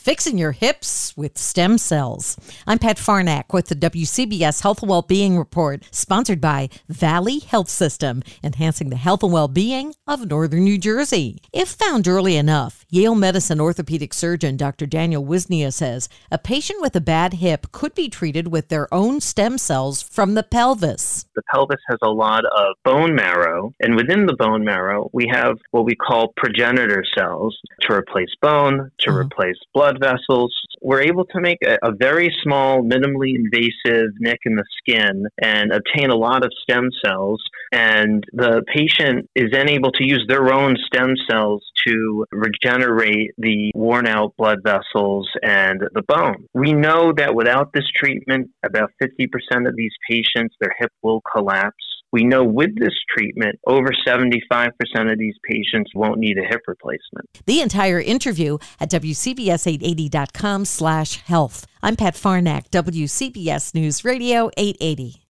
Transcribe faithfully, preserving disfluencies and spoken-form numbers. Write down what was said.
fixing your hips with stem cells. I'm Pat Farnack with the W C B S Health and Wellbeing Report, sponsored by Valley Health System, enhancing the health and well-being of Northern New Jersey. If found early enough, Yale Medicine orthopedic surgeon Doctor Daniel Wisnia says a patient with a bad hip could be treated with their own stem cells from the pelvis. The pelvis has a lot of bone marrow, and within the bone marrow, we have what we call progenitor cells to replace bone, to mm-hmm. replace blood vessels. We're able to make a, a very small, minimally invasive nick in the skin and obtain a lot of stem cells. And the patient is then able to use their own stem cells to regenerate the worn out blood vessels and the bone. We know that without this treatment, about fifty percent of these patients, their hip will collapse. We know with this treatment, over seventy-five percent of these patients won't need a hip replacement. The entire interview at W C B S eight eighty dot com slash health. I'm Pat Farnack, W C B S News Radio eight eighty.